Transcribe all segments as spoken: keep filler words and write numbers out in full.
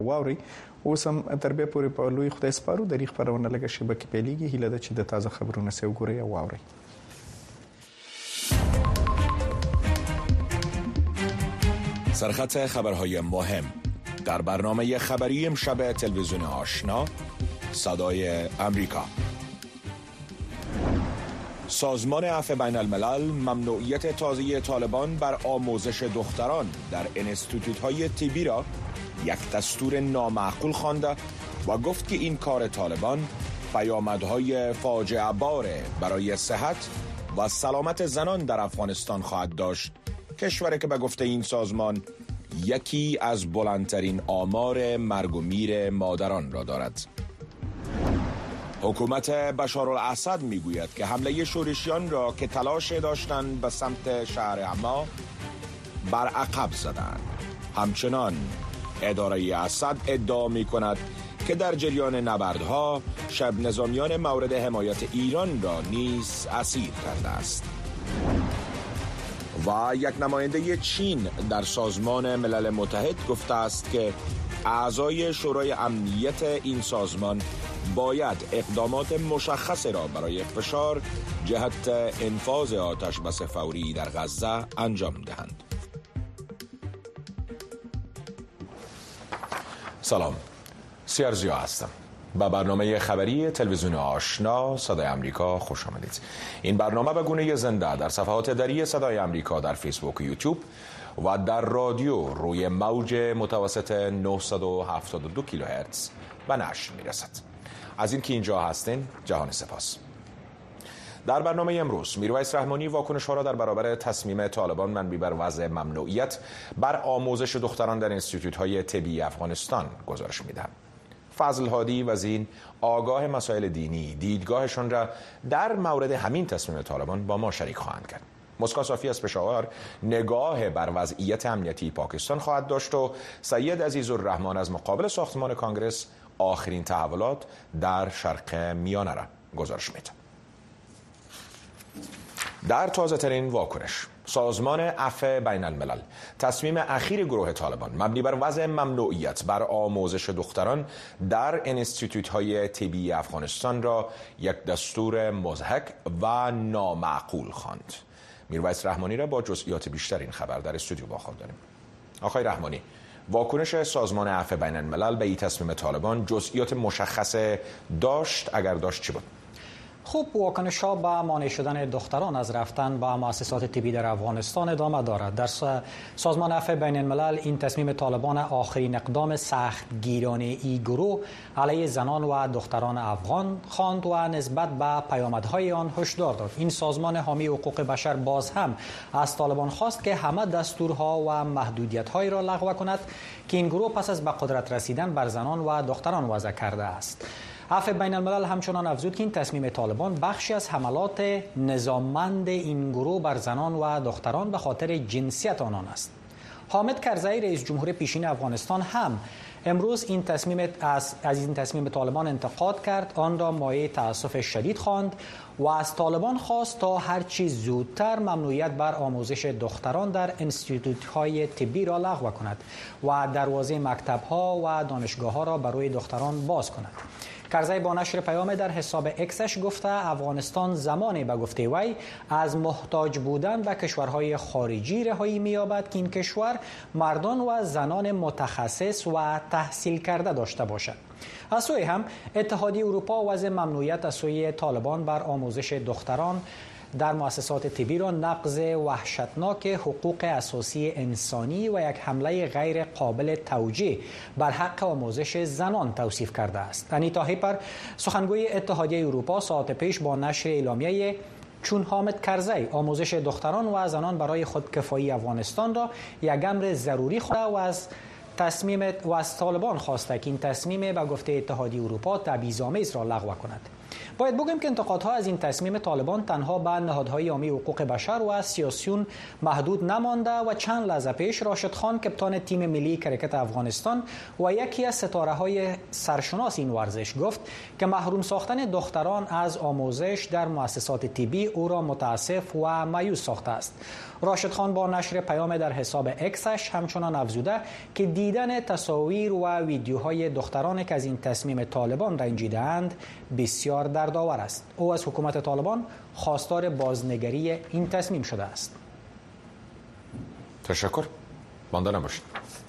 واوري اوس هم تر بیا پورې په لوی خدای سپارو د ریخ پرونه لګه شبکې پیلېږي هیله ده چې د تازه خبرونه سه وګورئ او واورئ. سرخط خبرهای مهم در برنامه خبری امشب تلویزیون آشنا صدای امریکا. سازمان عفو بین الملل ممنوعیت تازه طالبان بر آموزش دختران در انستیتوت‌های طبی را یک دستور نامعقول خوانده و گفت که این کار طالبان پیامدهای فاجعه بار برای صحت و سلامت زنان در افغانستان خواهد داشت. کشوری که به گفته این سازمان یکی از بلندترین آمار مرگ و میر مادران را دارد. حکومت بشارالاسد میگوید که حمله شورشیان را که تلاش داشتند به سمت شهر حما بر عقب زدند. همچنان اداره اسد ادعا می کند که در جریان نبردها شب نظامیان مورد حمایت ایران را نیز اسیر کرده است. و یک نماینده چین در سازمان ملل متحد گفته است که اعضای شورای امنیت این سازمان باید اقدامات مشخص را برای فشار جهت انفاذ آتش بس فوری در غزه انجام دهند. سلام، سیارزیا هستم. با برنامه خبری تلویزیون آشنا صدای امریکا خوش آمدید. این برنامه به گونه زنده در صفحات دری صدای امریکا در فیسبوک و یوتیوب و در رادیو روی موج متوسط نهصد و هفتاد و دو کیلوهرتز و نشر میرسد. از اینکه اینجا هستین جهان سپاس. در برنامه امروز میرویس رحمانی واکنش ها را در برابر تصمیم طالبان منبی بر وضع ممنوعیت بر آموزش دختران در انستیتوت های طبی افغانستان گزارش میدهد. فضل هادی وزین آگاه مسائل دینی دیدگاهشان را در مورد همین تصمیم طالبان با ما شریک خواهند کرد. مسکا صافی از پشاور نگاه بر وضعیت امنیتی پاکستان خواهد داشت و سید عزیزالرحمن از مقابل ساختمان کانگرس آخرین تحولات در شرق میانه را گزارش می‌دهد. در تازه ترین واکنش سازمان عفو بین الملل تصمیم اخیر گروه طالبان مبنی بر وضع ممنوعیت بر آموزش دختران در انستیتوت های طبی افغانستان را یک دستور مضحک و نامعقول خواند. میرویس رحمانی را با جزئیات بیشتر این خبر در استودیو با خود داریم. آقای رحمانی، واکنش سازمان عفو بین الملل به این تصمیم طالبان جزئیات مشخص داشت؟ اگر داشت چی بود؟ خوب، واکنش ها به مانع شدن دختران از رفتن به مؤسسات طبی در افغانستان ادامه دارد. در سازمان عفو بین الملل این تصمیم طالبان آخرین اقدام سخت گیرانه ای گروه علیه زنان و دختران افغان خواند و نسبت به پیامدهای آن هشدار داد. این سازمان حامی حقوق بشر باز هم از طالبان خواست که همه دستورها و محدودیت‌های را لغو کند که این گروه پس از به قدرت رسیدن بر زنان و دختران وضع کرده است. عفو بین الملل همچنان افزود که این تصمیم طالبان بخشی از حملات نظاممند این گروه بر زنان و دختران به خاطر جنسیت آنان است. حامد کرزی رئیس جمهور پیشین افغانستان هم امروز این تصمیم از, از این تصمیم طالبان انتقاد کرد، آن را مایه تأسف شدید خواند و از طالبان خواست تا هر چی زودتر ممنوعیت بر آموزش دختران در انستیتوت‌های طبی را لغو کند و دروازه مکتب‌ها و دانشگاه‌ها را برای دختران باز کند. کرزی با نشر پیام در حساب اکسش گفته افغانستان زمانی به گفته وی از محتاج بودن به کشورهای خارجی رهایی می‌یابد که این کشور مردان و زنان متخصص و تحصیل کرده داشته باشد. از سوی هم اتحادیه اروپا وضع ممنوعیت از سوی طالبان بر آموزش دختران در مؤسسات طبی را نقض وحشتناک حقوق اساسی انسانی و یک حمله غیر قابل توجیه بر حق آموزش زنان توصیف کرده است. انیتا هیپر سخنگوی اتحادیه اروپا ساعت پیش با نشر اعلامیه چون حامد کرزی آموزش دختران و زنان برای خودکفایی افغانستان را یک امر ضروری خوانده و از تصمیم و از طالبان خواسته که این تصمیم به گفته اتحادیه اروپا تبعیض‌آمیز را لغو کند. باید بگیم که انتقادها از این تصمیم طالبان تنها به نهادهای عامی حقوق بشر و از سیاسیون محدود نمانده و چند لحظه پیش راشد خان کپتان تیم ملی کرکت افغانستان و یکی از ستاره‌های سرشناس این ورزش گفت که محروم ساختن دختران از آموزش در مؤسسات طبی او را متاسف و مایوس ساخته است. راشد خان با نشر پیام در حساب اکسش همچنان افزوده که دیدن تصاویر و ویدیوهای دختران که از این تصمیم طالبان رنجیده‌اند بسیار دردآور است. او از حکومت طالبان خواستار بازنگری این تصمیم شده است. تشکر. مانده نباشید.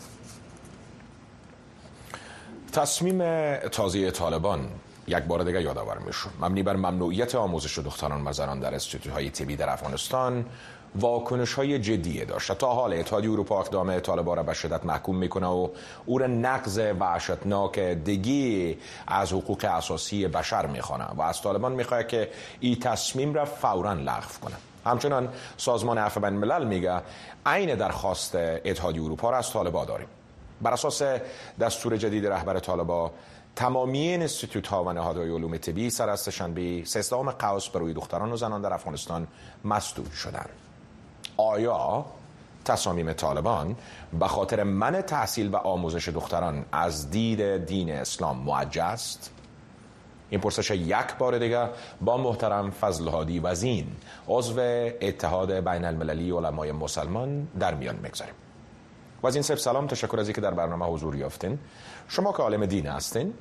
تصمیم تازه طالبان یک بار دیگر یادآور میشد. مبنی بر ممنوعیت آموزش دختران و زنان در انستیتوت‌های طبی در افغانستان واکنش‌های جدی داشت. تا حال اتحادیه اروپا اقدام طالبان را به شدت محکوم میکنه و او را نقض وحشتناک دیگی از حقوق اساسی بشر میخوانه و از طالبان میخواد که این تصمیم را فوراً لغو کنه. همچنان سازمان عفو بین الملل میگه عین درخواست اتحادیه اروپا را از طالبان داریم. بر اساس دستور جدید رهبر طالبان تمامی انستیتوت ها و نهادهای علوم طبی سر از سه‌شنبه سیزدهم قوس بروی دختران و زنان در افغانستان مسدود شدند. آیا تصامیم طالبان به خاطر منع تحصیل و آموزش دختران از دید دین اسلام موجه است؟ این پرسش یک بار دیگه با محترم فضل هادی وزین عضو اتحاد بین المللی علمای مسلمان در میان میگذاریم. وزین صاحب سلام، تشکر از اینکه در برنامه حضور یافتین. شما که عالم دین هستین،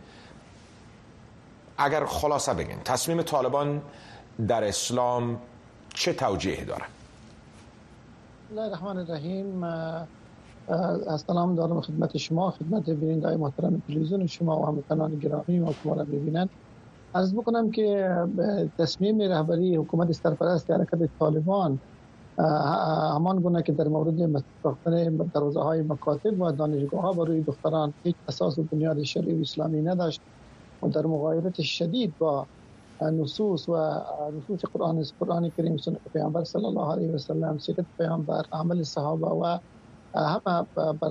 اگر خلاصه بگین تصمیم طالبان در اسلام چه توجیهی داره؟ بسم الله الرحمن الرحیم. سلام دارم خدمت شما، خدمت بینندگان محترم تلویزیون شما و هموطنان گرامی ما که ما را می‌بینند. عرض بکنم که تصمیم رهبری حکومت سرپرست حرکت طالبان همان گونه که در مورد ساختن دروازه‌های مکاتب و دانشگاه‌ها برای دختران هیچ اساس و بنیاد شرعی و اسلامی نداشت و در مغایرت شدید با نصوص و نصوص قرآن قرآن کریم، سنت پیامبر صلی الله علیه و سلم، سیرت پیامبر، عمل صحابه و همه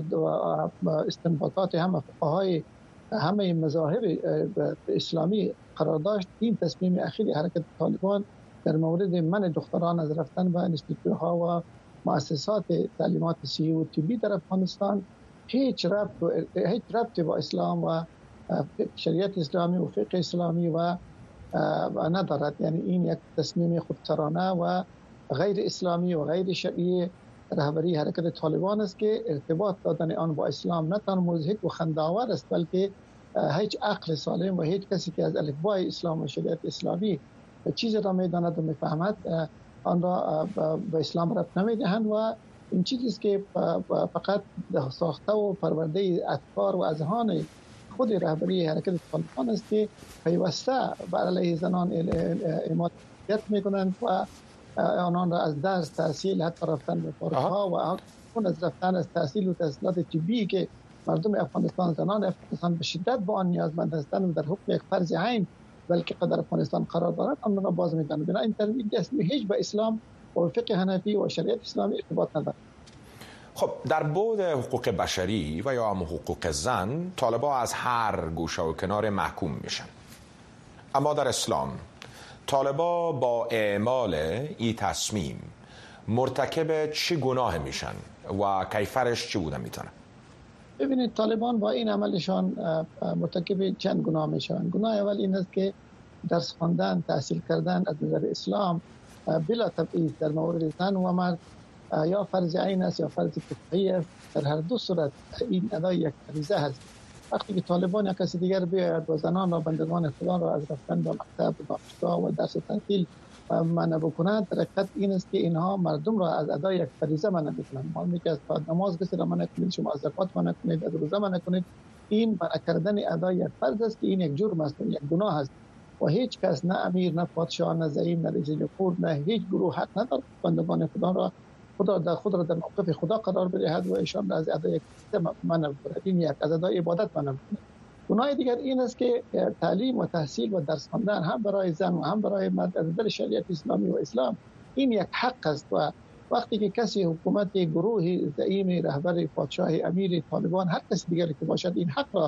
استنباطات همه فقهای همه مذاهب اسلامی قرار داشت. این تصمیم اخیر حرکت طالبان در مورد منع دختران از رفتن به انستیتوت‌ها و مؤسسات تعلیمات صحی و طبی در افغانستان هیچ ربط و هیچ ربطی با اسلام و شریعت اسلامی و فقه اسلامی و ندارد. یعنی این یک تصمیم خودسرانه و غیر اسلامی و غیر شرعی رهبری حرکت طالبان است که ارتباط دادن آن با اسلام نه تنها مضحک و خنده‌آور است، بلکه هیچ عقل سالم و هیچ کسی که از الفبای اسلام و شریعت اسلامی چیز را می‌داند و می‌فهمد آن را به اسلام ربط نمی‌دهند و این چیزی است که فقط ساخته و پرورده افکار و اذهان خود رهبری حرکت طالبان است که پیوسته بر علیه زنان اعمالیت می‌کنند و آنان را از درس تحصیل حتی رفتن به پارک‌ها و اون از رفتن از تحصیل و تحصیلات طبی که مردم افغانستان، زنان افغانستان به شدت به آن نیازمند هستند و در حکم یک فرض عین بلکه قدر افغانستان قرار دارد، آن را باز می‌دانند. بنا این تصمیم هیچ به اسلام و فقه حنفی و شریعت اسلامی ارتباط ندارد. خب در بعد حقوق بشری و یا هم حقوق زن، طالبان از هر گوشه و کنار محکوم میشن. اما در اسلام طالبان با اعمال این تصمیم مرتکب چه گناه میشن و کیفرش چی بوده میتونه؟ ببینید طالبان با این عملشان مرتکب چند گناه میشن. گناه اول این است که درس خواندن، تحصیل کردن از نظر اسلام بلا تبعیض در مورد زن و مرد یا فرض عین است یا فرض کفایه است. در هر دو صورت این ادای یک فریضه هست. وقتی که طالبان یا کسی دیگر بیاید و زنان را، بندگان خدا را از رفتن به مکتب و دانشگاه و درس تحصیل منع بکنند، در حقیقت این است که اینها مردم را از ادای یک فریضه منع می‌کنند. معلومه که از نماز کسی را منع کنید، شما از زکات منع کنید، از روزه منع کنید، این منع کردن ادای یک فرض است که این یک جرم است، یک گناه است و هیچ کس، نه امیر، نه پادشاه، نه زعیم، نه رئیس جمهور، نه هیچ گروه حق ندارد بندگان خدا را خدا در خود را در موقف خدا قرار بدهد و ایشان را از ادای منع بکند. این یک از ادای عبادت منع بکند. گناه دیگر این است که تعلیم و تحصیل و درس خواندن هم برای زن و هم برای مرد از نظر شریعت اسلامی و اسلام این یک حق است و وقتی که کسی حکومت گروه زعیم رهبر پادشاه امیر طالبان هر کسی دیگری که باشد این حق را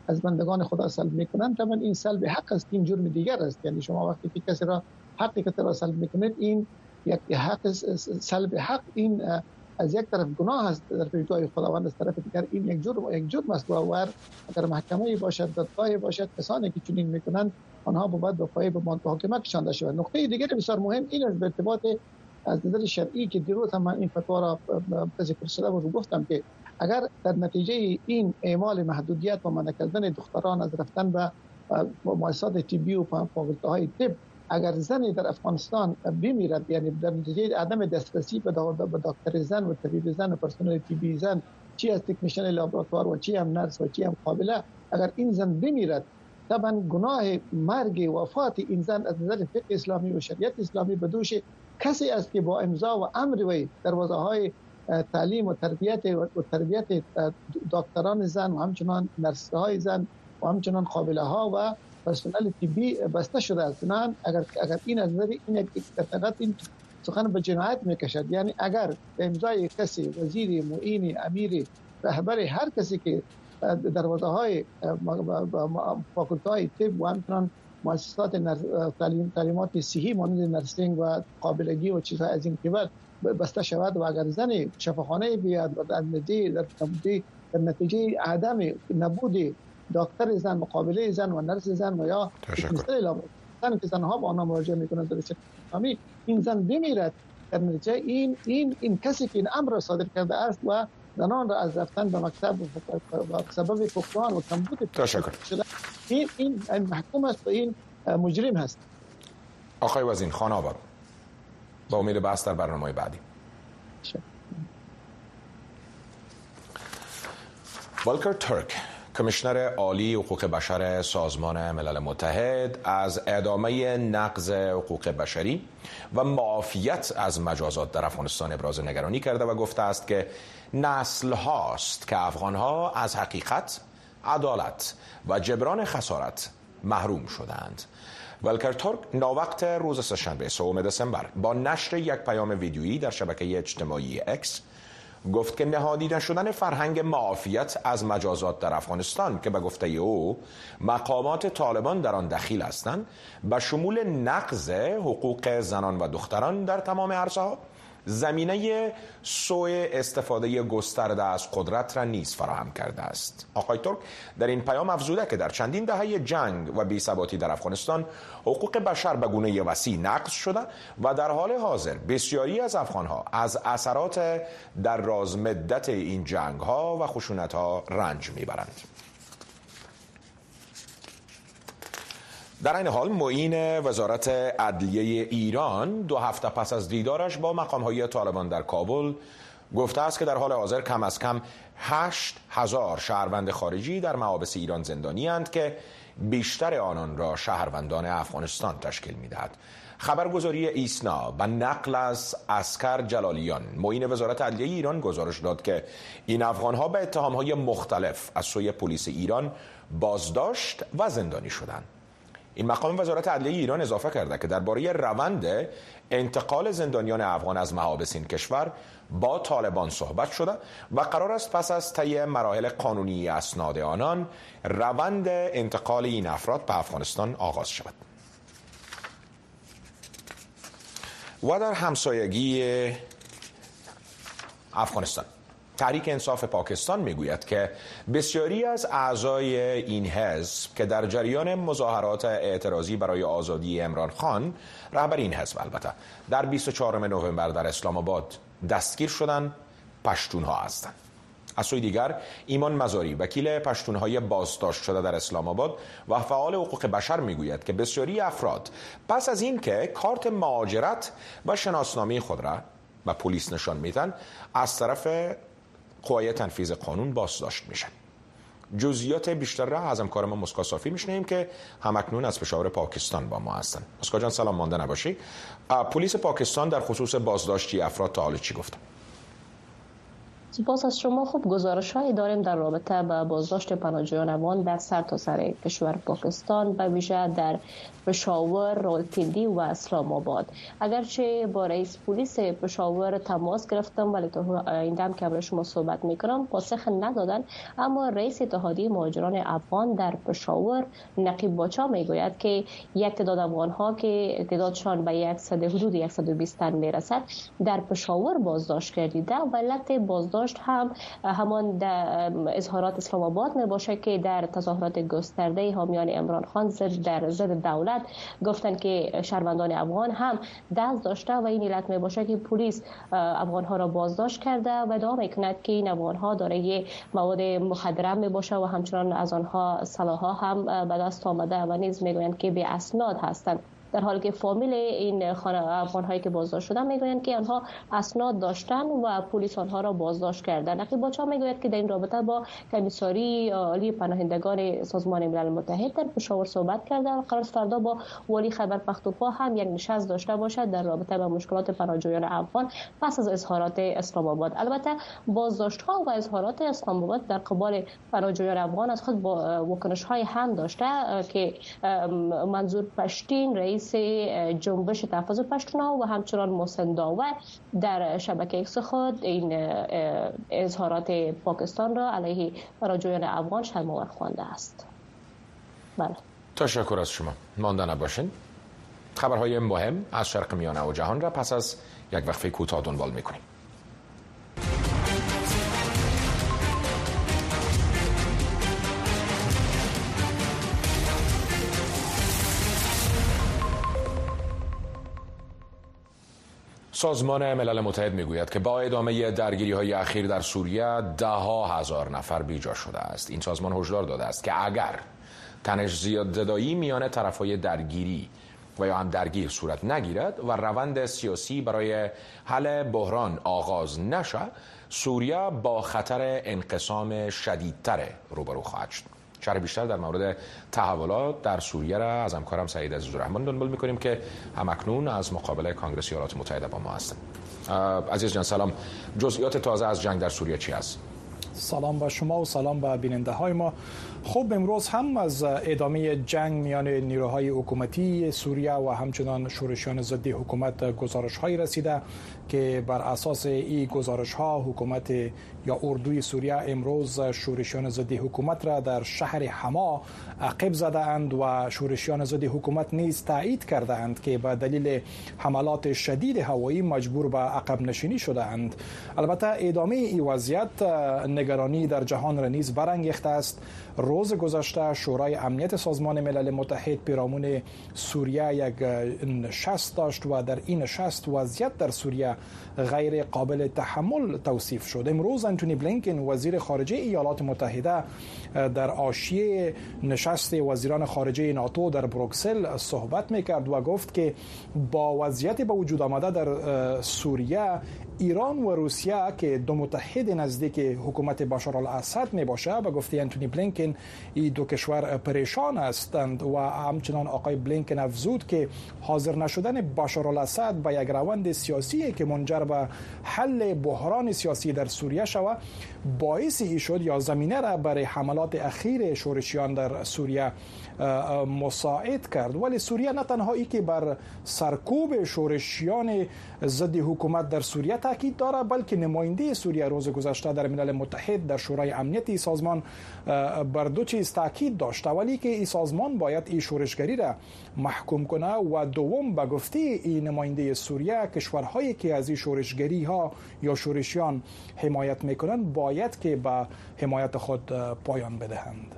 از بندگان خدا سلب میکنند، طبعا این سلب حق است، این جرم دیگر است. یعنی شما وقتی که کسی را حقی که را سلب میکنید، این یک حق سلب حق، این از یک طرف گناه است در پیشگاه خداوند، از طرف دیگر این یک جرم یک جرم است. و اگر محکمه باشد، دادگاه باشد، کسانی که چنین میکنند آنها باید به پای به محاکمه کشانده شوند. نکته دیگر بسیار مهم این است به ارتباط از نظر شرعی که دیروز هم من این فتوا را ذکر شده و گفتم که اگر در نتیجه این اعمال محدودیت و منع کردن دختران از رفتن به مؤسسات طبی و فاکولته‌های طب، اگر زنی در افغانستان بمیرد، یعنی در نتیجه عدم دسترسی به دکتر زن و طبیب زن و پرسنل طبی زن، چی از تکنیشن لابراتوار و چی هم نرس و چی هم قابله، اگر این زن بمیرد، طبعا گناه مرگ وفات این زن از نظر فقه اسلامی و شریعت اسلامی به دوش کسی است که با امضا و امر وی دروازه‌های تعلیم و تربیت و تربیت دکتران زن و همچنان نرس‌های زن و همچنان قابله‌ها و پرسنل طبی بسته شده است. اگر اگر این از نظر این یک فقط این سخن به جنایت میکشد، یعنی اگر امضای کسی، وزیر، معین، امیر، رهبر، هر کسی که دروازه‌های فاکولته‌های طب و همچنان مؤسسات تعلیم تعلیمات صحی مانند نرسینگ و قابلگی و چیزهای از این قبیل بسته شود و اگر زن شفاخانه بیاد و در نتیجه در نتیجه عدم نبود دکتر زن، مقابله زن و نرس زن و یا زن که زنها با آنها مراجعه میکنند در اسلامی، این زن بمیرد، در نتیجه این این این کسی که این امر را صادر کرده است و زنان را از رفتن به مکتب و سبب فقدان و کمبود شده، این این محکوم است و این مجرم هست. آقای وزین، خان آباد، با امید بحث در برنامه بعدی. والکر ترک، کمیشنر عالی حقوق بشر سازمان ملل متحد، از ادامه نقض حقوق بشری و معافیت از مجازات در افغانستان ابراز نگرانی کرده و گفته است که نسل هاست که افغان ها از حقیقت، عدالت و جبران خسارت محروم شدند. والکر ترک ناوقت روز سه‌شنبه سوم دسامبر با نشر یک پیام ویدیویی در شبکه اجتماعی اکس گفت که نهادینه شدن فرهنگ معافیت از مجازات در افغانستان که به گفته او مقامات طالبان در آن دخیل هستند، به شمول نقض حقوق زنان و دختران در تمام عرصه‌ها، زمینه سوء استفاده گسترده از قدرت را نیز فراهم کرده است. آقای ترک در این پیام افزوده که در چندین دهه جنگ و بی‌ثباتی در افغانستان حقوق بشر به گونه وسیع نقض شده و در حال حاضر بسیاری از افغانها از اثرات دراز مدت این جنگ‌ها و خشونت‌ها رنج میبرند. در این حال معین وزارت عدلیه ایران دو هفته پس از دیدارش با مقام‌های طالبان در کابل گفته است که در حال حاضر کم از کم هشت هزار شهروند خارجی در محابس ایران زندانی اند که بیشتر آنان را شهروندان افغانستان تشکیل می‌دهد. خبرگزاری ایسنا به نقل از اسکر جلالیان، معین وزارت عدلیه ایران، گزارش داد که این افغان‌ها به اتهام‌های مختلف از سوی پلیس ایران بازداشت و زندانی شدند. این مقام وزارت عدلیه ایران اضافه کرده که درباره روند انتقال زندانیان افغان از محابس این کشور با طالبان صحبت شده و قرار است پس از طی مراحل قانونی اسناد آنان روند انتقال این افراد به افغانستان آغاز شود. و در همسایگی افغانستان، تحریک انصاف پاکستان میگوید که بسیاری از اعضای این حزب که در جریان مظاهرات اعتراضی برای آزادی عمران خان، رهبر این حزب البته، در بیست و چهارم نوامبر در اسلام آباد دستگیر شدن، پشتونها هستند. از سوی دیگر ایمان مزاری، وکیل پشتونهای بازداشت شده در اسلام آباد و فعال حقوق بشر میگوید که بسیاری افراد پس از این که کارت مهاجرت و شناسنامه خود را به پلیس نشان میدن، از طرف قوای تنفیذ قانون بازداشت میشن. جزئیات بیشتر را از همکار ما مسکا صافی میشنیم که همکنون از پشاور پاکستان با ما هستن. مسکا جان سلام، مانده نباشی. پلیس پاکستان در خصوص بازداشتی افراد تا حالا چی گفت؟ سپاس از شما. خوب گزارش هایی داریم در رابطه با بازداشت پناهجویان افغان در سرتاسر کشور پاکستان، به ویژه در پشاور، راولپنڈی و اسلام آباد. اگرچه با رئیس پلیس پشاور تماس گرفتم ولی تا این دم که برای شما صحبت میکنم پاسخ ندادن، اما رئیس اتحادیه مهاجران افغان در پشاور نقیب باچا میگوید که یک تعداد افغان ها که تعدادشان به صد حدود صد و بیست تن میرسد در پشاور بازداشت گردیده و علت بازداشت هم همان در اظهارات اسلام آباد می باشه که در تظاهرات گسترده حامیان عمران خان در ضد دولت گفتن که شهروندان افغان هم دست داشته و این علت می باشه که پلیس افغان ها را بازداشت کرده و ادعا میکند که این افغان ها دارای مواد مخدره می باشه و همچنان از آنها سلاح‌ها هم به دست آمده و نیز میگویند که به اسناد هستند، در حالی که فامیل این افغان هایی که بازداشت شدن میگویند که آنها اسناد داشتن و پلیس آنها را بازداشت کردند. نقیب باچا میگوید که در این رابطه با کمیساری عالی پناهندگان سازمان ملل متحد در پشاور صحبت کرده و قرار است فردا با والی خیبر پختونخوا هم یک نشست داشته باشد در رابطه با مشکلات پناهجویان افغان پس از اظهارات اسلام آباد. البته بازداشت ها و اظهارات اسلام آباد در قبال پناهجویان افغان از خود با واکنش های هم داشته که منظور پشتین رئیس جنبش تحفظ پشتونها و همچنان محسن داور در شبکه ایکس خود این اظهارات پاکستان را علیه پناهجویان افغان شرم‌آور خوانده است. بله. تشکر از شما. مانده نباشین. خبرهای مهم از شرق میانه و جهان را پس از یک وقفه کوتاه دنبال می‌کنیم. سازمان ملل متحد میگوید که با ادامه درگیری‌های اخیر در سوریه ده ها هزار نفر بیجا شده است. این سازمان هشدار داده است که اگر تنش زیاده‌زایی میان طرف‌های درگیری و یا هم درگیر صورت نگیرد و روند سیاسی برای حل بحران آغاز نشه، سوریه با خطر انقسام شدیدتر روبرو خواهد شد. شرح بیشتر در مورد تحولات در سوریه را از همکارم سعید عزیزالرحمن دنبال می‌کنیم که همکنون از مقابل کنگره ایالات متحده با ما هستند. عزیز جان سلام، جزئیات تازه از جنگ در سوریه چی است؟ سلام به شما و سلام به بیننده های ما. خب امروز هم از ادامه جنگ میان نیروهای حکومتی سوریه و همچنان شورشیان ضد حکومت گزارش هایی رسیده که بر اساس این گزارش ها حکومت یا اردوی سوریه امروز شورشیان ضد حکومت را در شهر حما عقب زده اند و شورشیان ضد حکومت نیز تایید کرده اند که به دلیل حملات شدید هوایی مجبور به عقب نشینی شده اند. البته ادامه این وضعیت نگرانی در جهان را نیز برانگیخته است. روز گذشته شورای امنیت سازمان ملل متحد پیرامون سوریه یک نشست داشت و در این نشست وضعیت در سوریه غیر قابل تحمل توصیف شد. امروز انتونی بلینکن وزیر خارجه ایالات متحده در حاشیه نشست وزیران خارجه ناتو در بروکسل صحبت میکرد و گفت که با وضعیت به وجود آمده در سوریه ایران و روسیه که دو متحد نزدیک حکومت بشار الاسد می باشه، به گفته انتونی بلینکن این دو کشور پریشان هستند و همچنان آقای بلینکن افزود که حاضر نشدن بشار الاسد به یک روند سیاسی که منجر به حل بحران سیاسی در سوریه شود باعث ای شد یا زمینه را برای حملات اخیر شورشیان در سوریه مساعد کرد. ولی سوریه نه تنها ای که بر سرکوب شورشیان ضد حکومت در سوریه تاکید داره، بلکه نماینده سوریه روز گذشته در ملل متحد در شورای امنیتی سازمان بر دو چیز تاکید داشت. اولی که این سازمان باید این شورشگری را محکوم کنه و دوم به گفته این نماینده سوریه کشورهایی که از این شورشگری ها یا شورشیان حمایت میکنند باید که به حمایت خود پایان بدهند.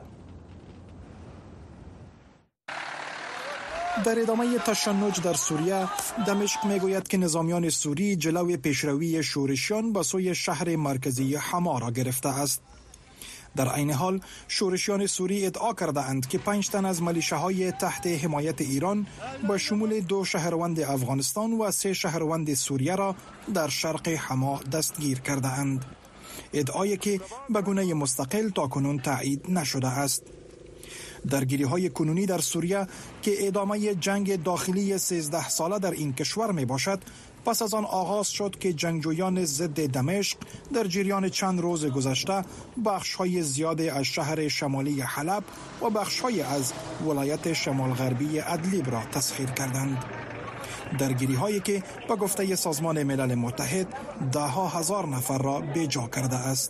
در ادامه تشنج در سوریه، دمشق میگوید که نظامیان سوری جلوی پیشروی شورشیان به سوی شهر مرکزی حما را گرفته است. در عین حال شورشیان سوری ادعا کرده اند که پنج تن از ملیشه‌های تحت حمایت ایران به شمول دو شهروند افغانستان و سه شهروند سوریه را در شرق حما دستگیر کرده اند. ادعایی که به گونه مستقل تاکنون تایید نشده است. درگیری های کنونی در سوریه که ادامه جنگ داخلی سیزده ساله در این کشور می باشد پس از آن آغاز شد که جنگجویان ضد دمشق در جریان چند روز گذشته بخش‌های زیادی از شهر شمالی حلب و بخش‌های از ولایت شمال غربی ادلیب را تسخیر کردند. درگیری هایی که به گفته سازمان ملل متحد ده ها هزار نفر را بیجا کرده است.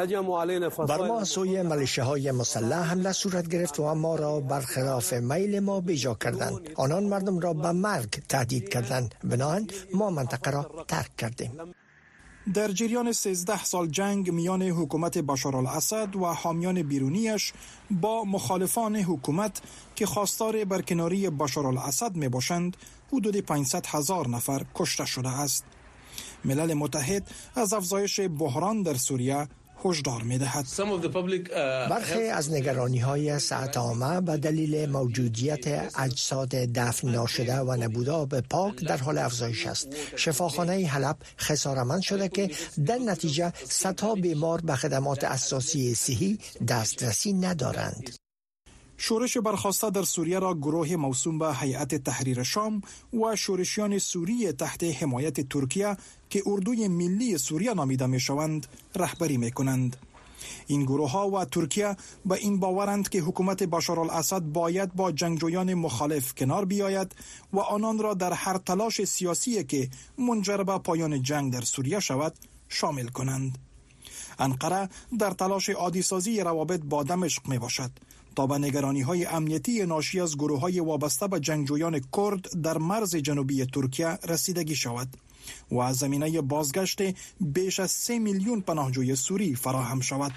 بر ما سوی ملیشه‌های مسلح حمله صورت گرفت و ما را برخلاف میل ما بیجا کردند. آنان مردم را به مرگ تهدید کردند. بنابراین ما منطقه را ترک کردیم. در جریان سیزده سال جنگ میان حکومت بشار الاسد و حامیان بیرونیش با مخالفان حکومت که خواستار برکناری بشار الاسد می باشند، حدود پانصد هزار نفر کشته شده است. ملل متحد از افزایش بحران در سوریه هشدار می دهد. برخی از نگرانی های صحت عامه به دلیل موجودیت اجساد دفن ناشده و نبود آب پاک در حال افزایش است. شفاخانه حلب خسارتمند شده که در نتیجه صدها بیمار به خدمات اساسی صحی دسترسی ندارند. شورش برخاسته در سوریه را گروه موسوم به هیئت تحریر شام و شورشیان سوری تحت حمایت ترکیه که اردوی ملی سوریه نامیده می شوند رهبری می کنند. این گروه ها و ترکیه به این باورند که حکومت بشار الاسد باید با جنگجویان مخالف کنار بیاید و آنان را در هر تلاش سیاسی که منجر به پایان جنگ در سوریه شود شامل کنند. انقره در تلاش عادی سازی روابط با دمشق می باشد تا به نگرانی‌های امنیتی ناشی از گروه‌های وابسته به جنگجویان کرد در مرز جنوبی ترکیه رسیدگی شود و از زمینه بازگشت بیش از سه میلیون پناهجوی سوری فراهم شود.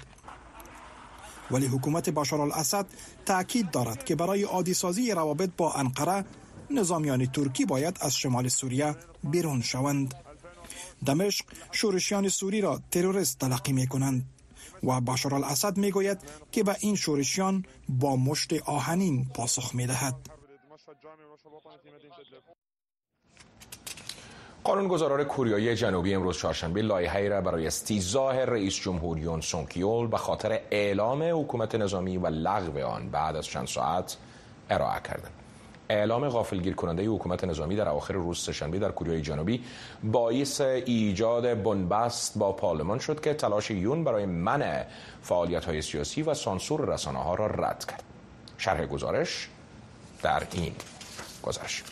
ولی حکومت بشار الاسد تأکید دارد که برای عادی سازی روابط با انقره نظامیان ترکی باید از شمال سوریه بیرون شوند. دمشق شورشیان سوری را تروریست تلقی می کنند و بشار الاسد می گوید که به این شورشیان با مشت آهنین پاسخ می دهد. قانونگذاران کوریای جنوبی امروز چهارشنبه لایحه‌ای را برای استیضاح رئیس جمهور یون سونگ یول به خاطر اعلام حکومت نظامی و لغو آن بعد از چند ساعت ارائه کردند. اعلام غافلگیر کننده حکومت نظامی در اواخر روز سه‌شنبه در کوریای جنوبی باعث ایجاد بنبست با پارلمان شد که تلاش یون برای منع فعالیت‌های سیاسی و سانسور رسانه‌ها را رد کرد. شرح گزارش در این گزارش.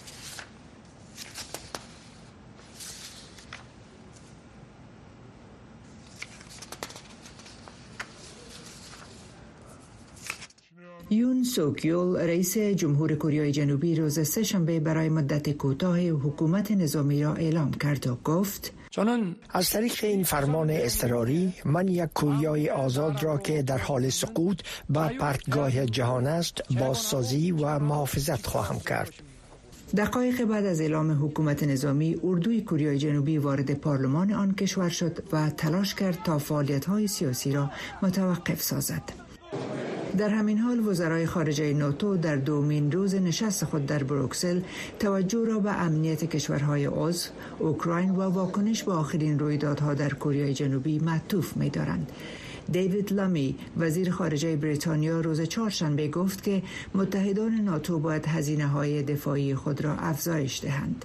یون سوک یول رئیس جمهور کوریای جنوبی روز سه‌شنبه برای مدت کوتاه حکومت نظامی را اعلام کرد و گفت چنان از طریق این فرمان اضطراری من یک کوریای آزاد را که در حال سقوط به پرتگاه جهان است بازسازی و محافظت خواهم کرد. دقایق بعد از اعلام حکومت نظامی اردوی کوریای جنوبی وارد پارلمان آن کشور شد و تلاش کرد تا فعالیت‌های سیاسی را متوقف سازد. در همین حال وزرای خارجه ناتو در دومین روز نشست خود در بروکسل توجه را به امنیت کشورهای عضو، اوکراین و واکنش به آخرین رویدادها در کوریای جنوبی معطوف می‌دارند. دیوید لامی وزیر خارجه بریتانیا روز چهارشنبه گفت که متحدان ناتو باید هزینه‌های دفاعی خود را افزایش دهند.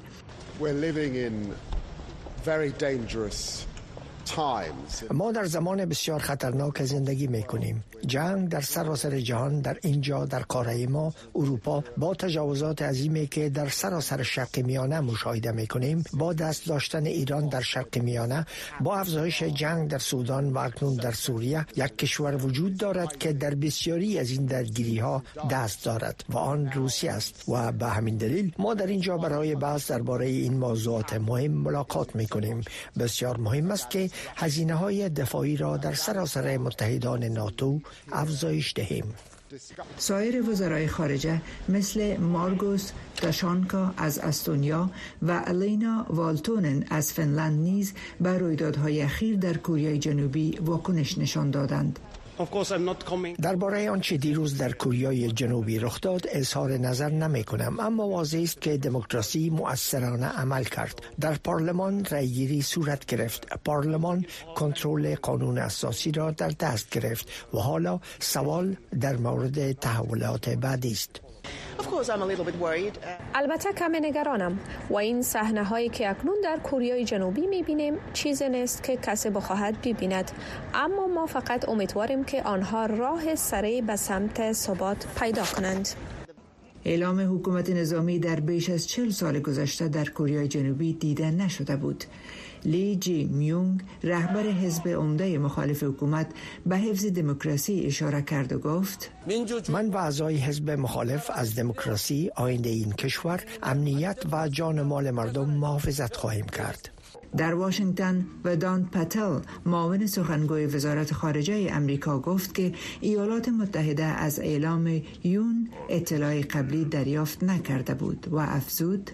ما در زمان بسیار خطرناک زندگی می کنیم. جنگ در سراسر جهان، در اینجا در قاره ما اروپا با تجاوزات عظیمی که در سراسر شرق میانه مشاهده می کنیم، با دست داشتن ایران در شرق میانه، با افزایش جنگ در سودان و اکنون در سوریه، یک کشور وجود دارد که در بسیاری از این درگیری ها دست دارد و آن روسیه است و به همین دلیل ما در اینجا برای بحث درباره این موضوعات مهم ملاقات می کنیم. بسیار مهم است که هزینه های دفاعی را در سراسر متحدان ناتو افزایش دهیم. سایر وزرای خارجه مثل مارگوس داشانکا از استونیا و الینا والتونن از فنلند نیز بر رویدادهای اخیر در کوریای جنوبی واکنش نشان دادند. درباره آنچه دیروز در کوریای جنوبی رخ داد اظهار نظر نمی کنم، اما واضح است که دموکراسی مؤثرانه عمل کرد. در پارلمان رأیگیری صورت گرفت. پارلمان کنترل قانون اساسی را در دست گرفت و حالا سوال در مورد تحولات بعدی است. البته کمی نگرانم و این صحنه هایی که اکنون در کره جنوبی می‌بینیم چیزی نیست که کسی بخواهد ببیند، اما ما فقط امیدواریم که آنها راه سریع به سمت ثبات پیدا کنند. اعلام حکومت نظامی در بیش از چهل سال گذشته در کره جنوبی دیده نشده بود. لی جی میونگ رهبر حزب عمده مخالف حکومت به حفظ دموکراسی اشاره کرد و گفت: من و اعضای حزب مخالف از دموکراسی، آینده این کشور، امنیت و جان مال مردم محافظت خواهیم کرد. در واشنگتن ودان پتل معاون سخنگوی وزارت خارجه امریکا گفت که ایالات متحده از اعلام یون اطلاع قبلی دریافت نکرده بود و افزود: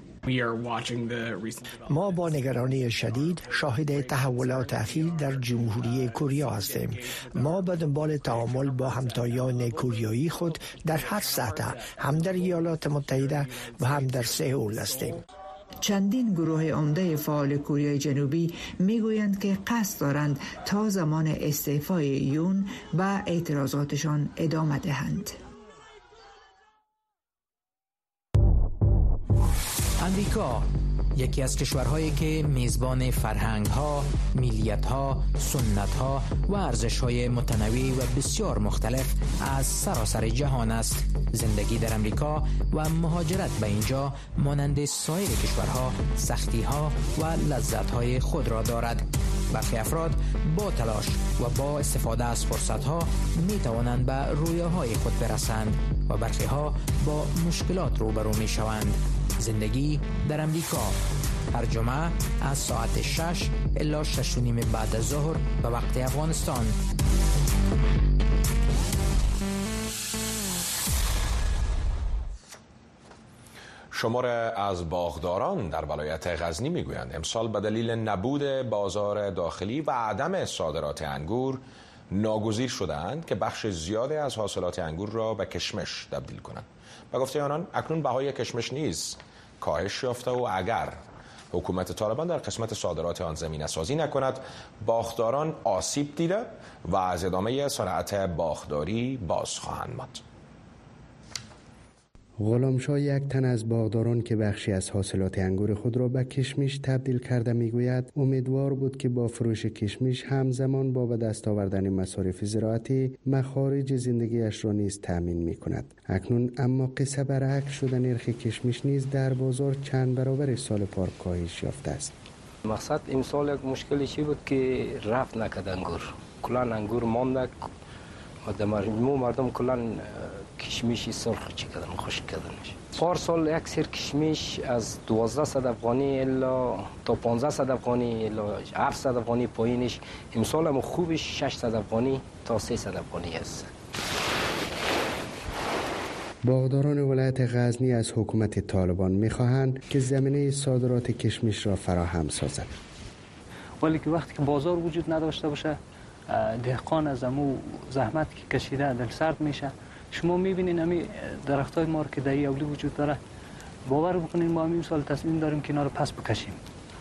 ما با نگرانی شدید شاهد تحولات اخیر در جمهوری کره هستیم. ما به دنبال تعامل با همتایان کوریایی خود در هر سطح، هم در ایالات متحده و هم در سئول هستیم. چندین گروه عمده فعال کره جنوبی میگویند که قصد دارند تا زمان استعفای یون و اعتراضاتشان ادامه دهند. امریکا یکی از کشورهایی که میزبان فرهنگ‌ها، ملیت‌ها، سنت‌ها و ارزش‌های متنوع و بسیار مختلف از سراسر جهان است. زندگی در امریکا و مهاجرت به اینجا مانند سایر کشورها سختی‌ها و لذت‌های خود را دارد. برخی افراد با تلاش و با استفاده از فرصت‌ها می‌توانند به رویاهای خود برسند و برخی‌ها با مشکلات روبرو می‌شوند. زندگی در امریکا هر جمعه از ساعت شش الی شش و نیم بعد از ظهر به وقت افغانستان. شمار از باغداران در ولایت غزنی میگویند امسال به دلیل نبود بازار داخلی و عدم صادرات انگور ناگزیر شدند که بخش زیادی از حاصلات انگور را به کشمش تبدیل کنند. به گفته آنان اکنون بهای کشمش نیز کاهش یافته و اگر حکومت طالبان در قسمت صادرات آن زمینه سازی نکند باغداران آسیب دیده و از ادامه صنعت باغداری باز خواهند ماند. غلامشاه یک تن از باغداران که بخشی از حاصلات انگور خود را به کشمش تبدیل کرده میگوید امیدوار بود که با فروش کشمش همزمان با به دست آوردن مصارف زراعتی مخارج زندگیش را نیز تامین میکند. اکنون اما قصه برعکس شده، نرخ کشمش نیز در بازار چند برابر سال پار کاهش یافته است. مقصد امسال یک مشکلی چی بود که رفت نکرد انگور، کلان انگور مانده و در مجموع مردم کلان کشمشی سرخ چی کردن، خشک کردنش. پار سال یک سر کشمش از دوازده صد افغانی الا تا پانزده صد افغانی الا هفت صد افغانی پایینش، امسال هم خوبش شش صد افغانی تا سه صد افغانی است. باغداران ولایت غزنی از حکومت طالبان میخواهند که زمینه صادرات کشمش را فراهم سازد. ولی که وقتی که بازار وجود نداشته باشه دهقان از امو زحمت که کشیده دل سرد میشه. شما میبینین امی درختای ما که در اولی وجود داره، باور بکنین ما همین سال تصمیم داریم که اینا رو پس بکشیم.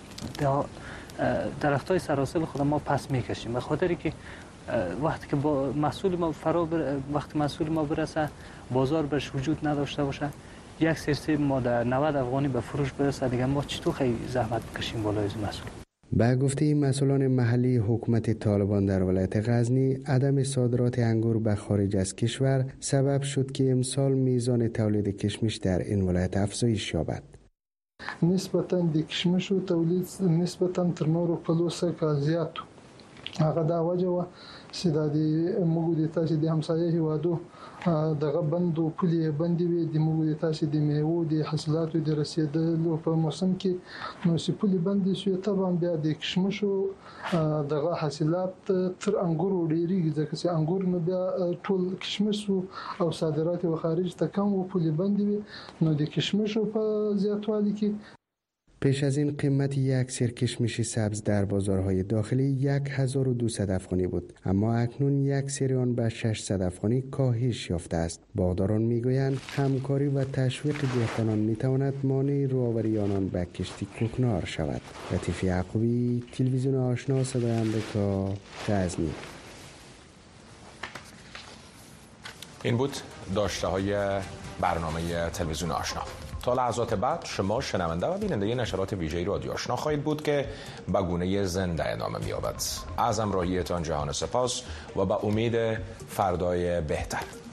درختای سراسل خود ما پس میکشیم به خاطری که وقتی که با محصول ما فرا بر... وقتی محصول ما برسه بازار برش وجود نداشته باشه یک سرسی ما در نود افغانی به فروش برسه، دیگه ما چطور خیلی زحمت بکشیم بالای از محصول. به گفته مسئولان محلی حکومت طالبان در ولایت غزنی عدم صادرات انگور به خارج از کشور سبب شد که امسال میزان تولید کشمش در این ولایت افزایش یابد. نسبتاً د کشمشو تولید نسبتاً تر نورو پلوسه کا زیات هغه دا وجه و سیدادي موږ د تاسو د همسایه هیوادو دغه بندو پولې بندي وي د موږ د تاسو د میوو د حاصلاتو د رسیدلو په موسم کې نو سپولې بندي شو طبعا بیا د کشمشو دغه حاصلات تر انګورو ډیریږي ځکه چې انګور نو بیا ټول کشمشو او صادرات و خارج ته کم و پولې بندي وي نو د کشمشو په زیاتوالي کې. پیش از این قیمت یک سر کشمش سبز در بازارهای داخلی یک هزار و دویست افغانی بود، اما اکنون یک سر آن به ششصد افغانی کاهش یافته است. باغداران میگویند همکاری و تشویق دهقانان میتواند مانع روآوری آنان به کشتی کوکنار شود. لطیف یعقوبی، تلویزیون آشنا، صدای آمریکا، غزنی. این بود داشته های برنامه تلویزیون آشنا. تا لحظات بعد شما شنونده و بیننده نشرات ویژه رادیو آشنا خواهید بود که به گونه زنده ادامه می‌یابد. از همراهیتان جهان سپاس و به امید فردای بهتر.